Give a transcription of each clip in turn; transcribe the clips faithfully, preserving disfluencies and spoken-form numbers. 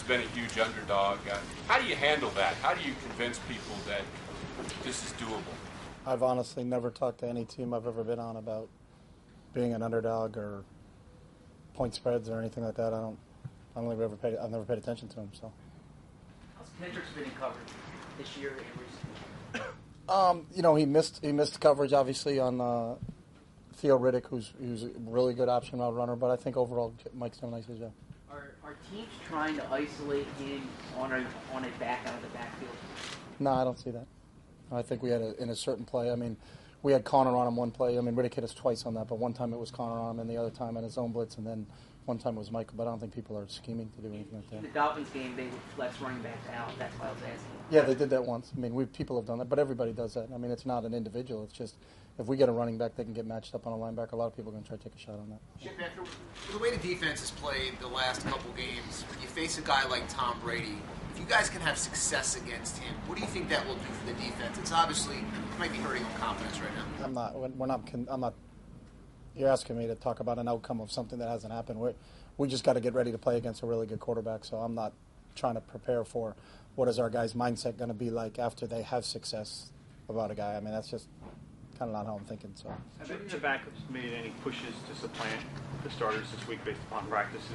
been a huge underdog. Uh, how do you handle that? How do you convince people that this is doable? I've honestly never talked to any team I've ever been on about being an underdog or point spreads or anything like that. I don't. I don't think I've ever paid. I've never paid attention to them. So. How's Kendrick's been in coverage this year and recently? Um, you know, he missed he missed coverage obviously on uh, Theo Riddick, who's who's a really good option route runner. But I think overall Mike's done a nice job. Are are teams trying to isolate him on a on a back out of the backfield? No, I don't see that. I think we had a, in a certain play. I mean, we had Connor on him one play. I mean, Riddick hit us twice on that, but one time it was Connor on him, and the other time in his own blitz, and then one time it was Michael. But I don't think people are scheming to do anything like that. In the Dolphins game, they would flex running back out. That's why I was asking. Yeah, they did that once. I mean, we people have done that, but everybody does that. I mean, it's not an individual. It's just if we get a running back that can get matched up on a linebacker, a lot of people are going to try to take a shot on that. Chip, after the way the defense has played the last couple games, when you face a guy like Tom Brady, if you guys can have success against him, what do you think that will do for the defense? It's obviously it might be hurting on confidence right now. I'm not. We're not. I'm not. You're asking me to talk about an outcome of something that hasn't happened. We we just got to get ready to play against a really good quarterback. So I'm not trying to prepare for what is our guys' mindset going to be like after they have success about a guy. I mean, that's just kind of not how I'm thinking. So. Have any of the backups made any pushes to supplant the starters this week based upon practices?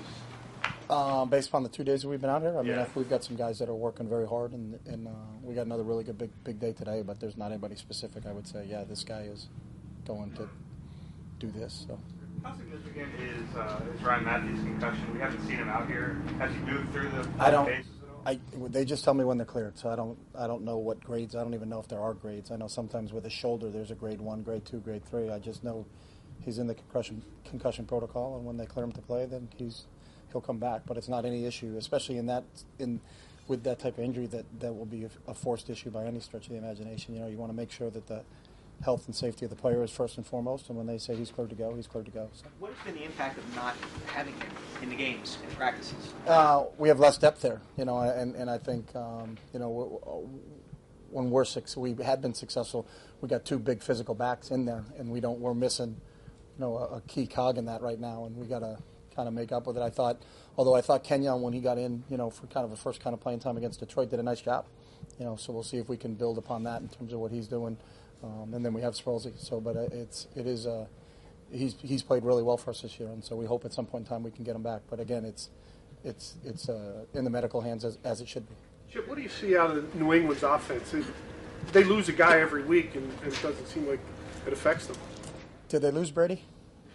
Um, based upon the two days that we've been out here, I mean, Yeah. we've got some guys that are working very hard, and, and uh, we got another really good big big day today. But there's not anybody specific. I would say, yeah, this guy is going to do this. So. How significant is uh, is Ryan Matthews' concussion? We haven't seen him out here. Has he moved through the I don't. phases at all? I, they just tell me when they're cleared, so I don't. I don't know what grades. I don't even know if there are grades. I know sometimes with a shoulder, there's a grade one, grade two, grade three. I just know he's in the concussion concussion protocol, and when they clear him to play, then he's he'll come back. But it's not any issue, especially in that in with that type of injury that, that will be a, a forced issue by any stretch of the imagination. You know, you want to make sure that the health and safety of the player is first and foremost, and when they say he's cleared to go, he's cleared to go. So. What has been the impact of not having him in the games and practices? Uh, we have less depth there, you know, and, and I think, um, you know, when we're six, we had been successful. We got two big physical backs in there, and we don't. We're missing, you know, a, a key cog in that right now, and we got to kind of make up with it. I thought, although I thought Kenyon, when he got in, you know, for kind of a first kind of playing time against Detroit, did a nice job, you know. So we'll see if we can build upon that in terms of what he's doing. Um, and then we have Sproulsy. So, but it's it is uh, he's he's played really well for us this year, and so we hope at some point in time we can get him back. But again, it's it's it's uh, in the medical hands as, as it should be. Chip, what do you see out of New England's offense? It, they lose a guy every week, and, and it doesn't seem like it affects them. Did they lose Brady?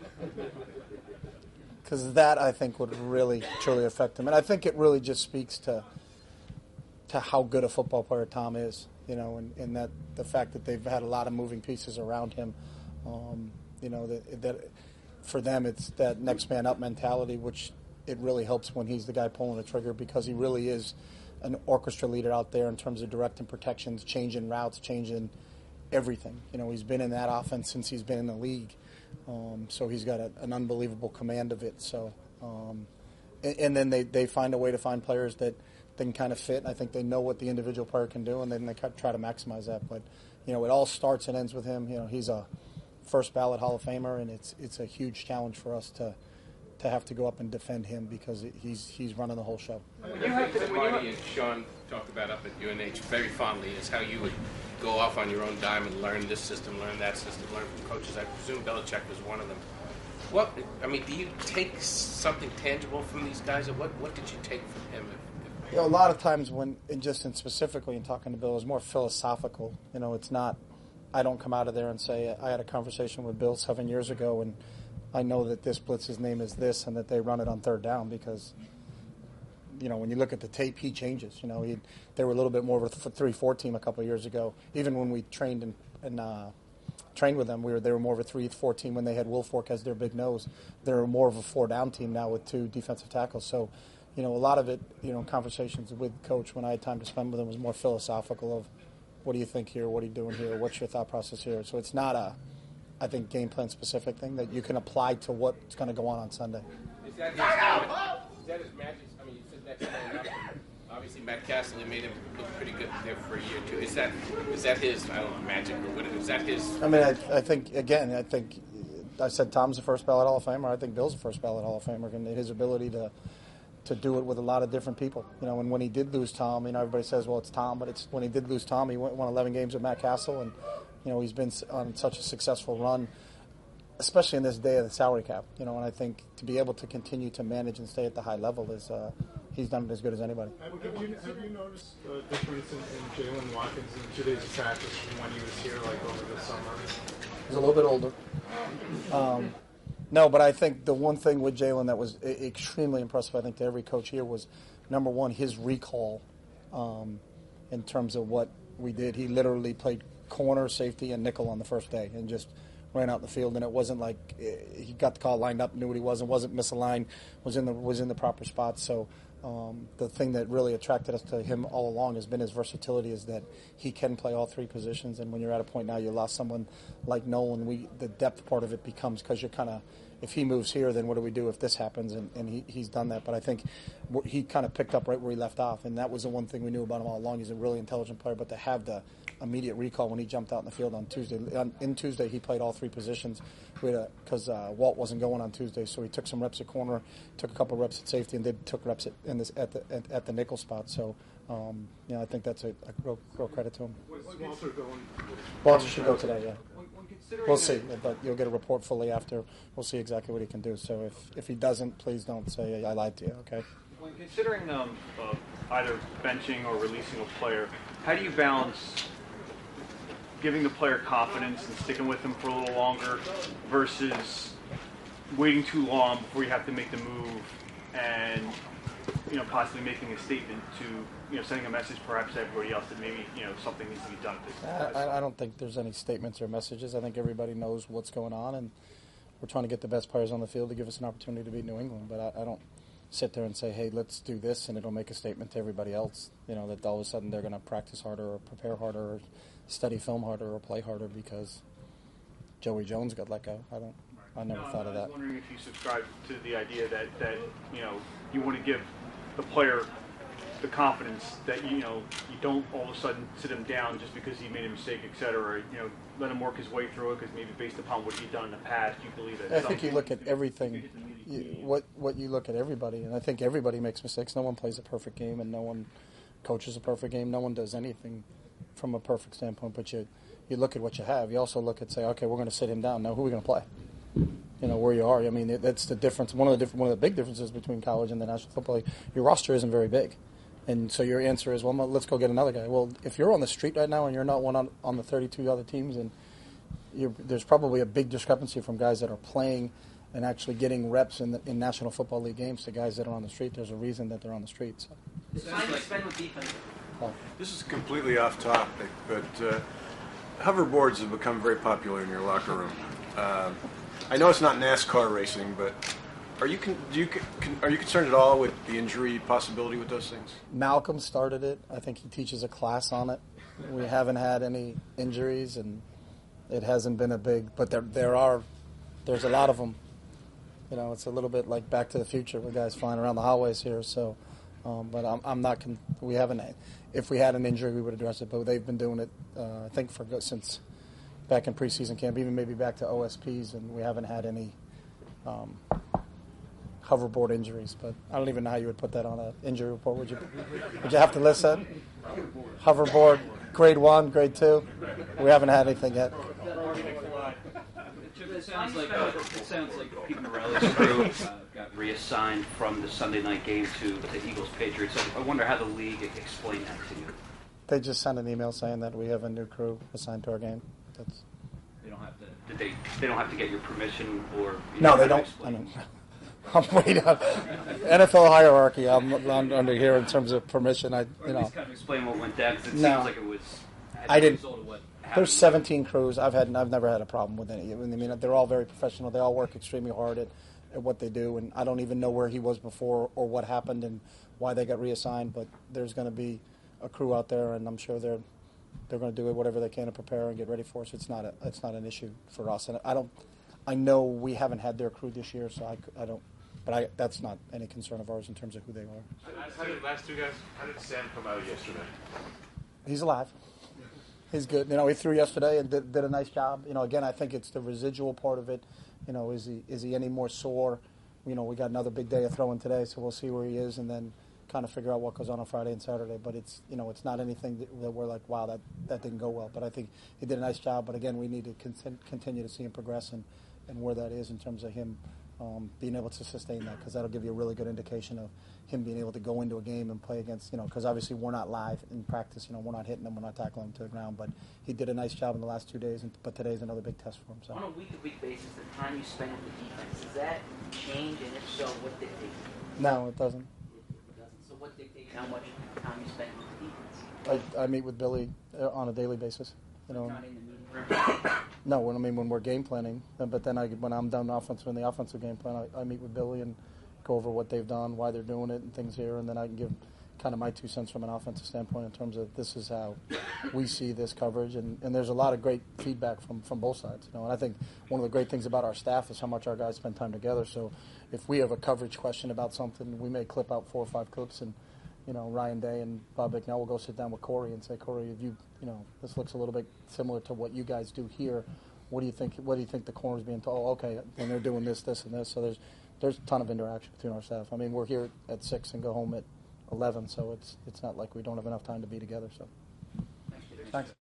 Because that I think would really truly affect them, and I think it really just speaks to to how good a football player Tom is. You know, and, and that the fact that they've had a lot of moving pieces around him, um, you know, that, that for them it's that next man up mentality, which it really helps when he's the guy pulling the trigger because he really is an orchestra leader out there in terms of directing protections, changing routes, changing everything. You know, he's been in that offense since he's been in the league, um, so he's got a, an unbelievable command of it. So, um, and, and then they, they find a way to find players that they can kind of fit. I think they know what the individual player can do, and then they try to maximize that. But, you know, it all starts and ends with him. You know, he's a first ballot Hall of Famer, and it's it's a huge challenge for us to to have to go up and defend him because he's he's running the whole show. When you have to, Marty and Sean talk about up at U N H very fondly is how you would go off on your own dime and learn this system, learn that system, learn from coaches. I presume Belichick was one of them. What I mean, do you take something tangible from these guys, or what what did you take from him? You know, a lot of times when, and just in specifically in talking to Bill, it's more philosophical. You know, it's not, I don't come out of there and say, I had a conversation with Bill seven years ago and I know that this blitz's name is this and that they run it on third down because, you know, when you look at the tape, he changes. You know, he, they were a little bit more of a three four team a couple of years ago. Even when we trained and, and uh, trained with them, we were they were more of a three four team when they had Wilfork as their big nose. They're more of a four-down team now with two defensive tackles. So, you know, a lot of it, you know, conversations with Coach when I had time to spend with him was more philosophical of what do you think here, what are you doing here, what's your thought process here. So it's not a, I think, game plan specific thing that you can apply to what's going to go on on Sunday. Is that his, is that his magic? I mean, you said that's coming up. Obviously, Matt Castle made him look pretty good there for a year, too. Is that is that his, I don't know, magic or what is that his? I mean, I, I think, again, I think, I said Tom's the first ballot Hall of Famer. I think Bill's the first ballot Hall of Famer. And his ability to to do it with a lot of different people. You know, and when he did lose Tom, you know, everybody says, well, it's Tom, but it's when he did lose Tom, he went, won eleven games with Matt Castle, and you know, he's been on such a successful run, especially in this day of the salary cap. You know, and I think to be able to continue to manage and stay at the high level is uh, he's done it as good as anybody. Have you, have you noticed a difference in, in Jalen Watkins in today's attack from when he was here, like over the summer? He's a little bit older. Um, no, but I think the one thing with Jalen that was I- extremely impressive, I think, to every coach here was, number one, his recall um, in terms of what we did. He literally played corner, safety, and nickel on the first day and just ran out in the field. And it wasn't like uh, he got the call lined up, knew what he was, and wasn't misaligned, was in the was in the proper spot. So um, the thing that really attracted us to him all along has been his versatility, is that he can play all three positions. And when you're at a point now, you lost someone like Nolan, we the depth part of it becomes, because you're kind of, if he moves here, then what do we do if this happens? And, and he, he's done that. But I think he kind of picked up right where he left off, and that was the one thing we knew about him all along. He's a really intelligent player, but to have the immediate recall when he jumped out in the field on Tuesday. On, in Tuesday, he played all three positions because uh, Walt wasn't going on Tuesday, so he took some reps at corner, took a couple reps at safety, and did took reps at, in this, at, the, at, at the nickel spot. So, um, you know, I think that's a, a real, real credit to him. Walter going? Walter should go today, yeah. We'll see, but you'll get a report fully after. We'll see exactly what he can do. So if, if he doesn't, please don't say I lied to you, okay? When considering um, uh, either benching or releasing a player, how do you balance giving the player confidence and sticking with them for a little longer versus waiting too long before you have to make the move and, you know, possibly making a statement to, you know, sending a message perhaps to everybody else that maybe, you know, something needs to be done at this I, I don't think there's any statements or messages. I think everybody knows what's going on, and we're trying to get the best players on the field to give us an opportunity to beat New England. But I, I don't sit there and say, hey, let's do this, and it'll make a statement to everybody else, you know, that all of a sudden they're going to practice harder or prepare harder or study film harder or play harder because Joey Jones got let go. I don't. I never no, thought of that. I was wondering if you subscribe to the idea that, that, you know, you want to give the player the confidence that, you know, you don't all of a sudden sit him down just because he made a mistake, et cetera. You know, let him work his way through it because maybe based upon what he's done in the past, you believe that. I think you look at everything, you, what what you look at everybody, and I think everybody makes mistakes. No one plays a perfect game, and no one coaches a perfect game. No one does anything from a perfect standpoint. But you you look at what you have. You also look at, say, okay, we're going to sit him down. Now, who are we going to play? You know, where you are. I mean, it, that's the difference. One of the different, one of the big differences between college and the National Football League. Your roster isn't very big. And so your answer is, well, let's go get another guy. Well, if you're on the street right now and you're not one on, on the thirty-two other teams, and you're, there's probably a big discrepancy from guys that are playing and actually getting reps in, the, in National Football League games to guys that are on the street. There's a reason that they're on the street. So. It's time to spend with defense. Oh. This is completely off topic, but uh, hoverboards have become very popular in your locker room. Uh, I know it's not NASCAR racing, but are you con- do you con- are you concerned at all with the injury possibility with those things? Malcolm started it. I think he teaches a class on it. We haven't had any injuries, and it hasn't been a big. But there there are there's a lot of them. You know, it's a little bit like Back to the Future with guys flying around the hallways here. So, um, but I'm I'm not. Con- we haven't. If we had an injury, we would address it. But they've been doing it. Uh, I think for since back in preseason camp, even maybe back to O S Ps, and we haven't had any. Um, hoverboard injuries, but I don't even know how you would put that on an injury report. Would you? Would you have to list that? Hoverboard, grade one, grade two. We haven't had anything yet. It sounds like uh, it sounds like Pete Morelli's crew uh, got reassigned from the Sunday night game to the Eagles Patriots. I wonder how the league explained that to you. They just sent an email saying that we have a new crew assigned to our game. That's. They don't have to. Did they? They don't have to get your permission, or you no, know, they don't. I mean, I'm waiting on N F L hierarchy. I'm, I'm under here in terms of permission. I, you or at know, least kind of explain what went down because it no, seems like it was. I didn't. Of what There's seventeen crews. I've had. I've never had a problem with any. I mean, they're all very professional. They all work extremely hard at, at what they do. And I don't even know where he was before or what happened and why they got reassigned. But there's going to be a crew out there, and I'm sure they're they're going to do whatever they can to prepare and get ready for us. It's not a. It's not an issue for us. And I don't. I know we haven't had their crew this year, so I, I don't. But I, that's not any concern of ours in terms of who they are. How did, last two guys, how did Sam come out yesterday? He's alive. He's good. You know, he threw yesterday and did, did a nice job. You know, again, I think it's the residual part of it. You know, is he is he any more sore you know, we got another big day of throwing today, so we'll see where he is, and then kind of figure out what goes on on Friday and Saturday. But it's, you know, it's not anything that, that we're like, wow, that, that didn't go well. But I think he did a nice job. But again, we need to con- continue to see him progress and, and where that is in terms of him um, being able to sustain that, because that'll give you a really good indication of him being able to go into a game and play against, you know, because obviously we're not live in practice. You know, we're not hitting him, we're not tackling him to the ground. But he did a nice job in the last two days, and, but today's another big test for him. So. On a week-to-week basis, the time you spend with the defense, does that change? And if so, what dictates it? No, it doesn't. So what dictates how much time you spend with the defense? I, I meet with Billy uh, on a daily basis. You know, Not in the meeting room. no, when I mean when we're game planning, uh, but then I, when I'm done offensive in the offensive game plan, I, I meet with Billy and go over what they've done, why they're doing it, and things here, and then I can give kind of my two cents from an offensive standpoint in terms of this is how we see this coverage, and, and there's a lot of great feedback from, from both sides. You know, and I think one of the great things about our staff is how much our guys spend time together. So if we have a coverage question about something, we may clip out four or five clips, and you know, Ryan Day and Bob Bicknell will go sit down with Corey and say, Corey, you you know, this looks a little bit similar to what you guys do here. What do you think? What do you think the corner's being told? Oh, okay, and they're doing this, this, and this. So there's there's a ton of interaction between our staff. I mean, we're here at six and go home at eleven, so it's it's not like we don't have enough time to be together. So, thanks.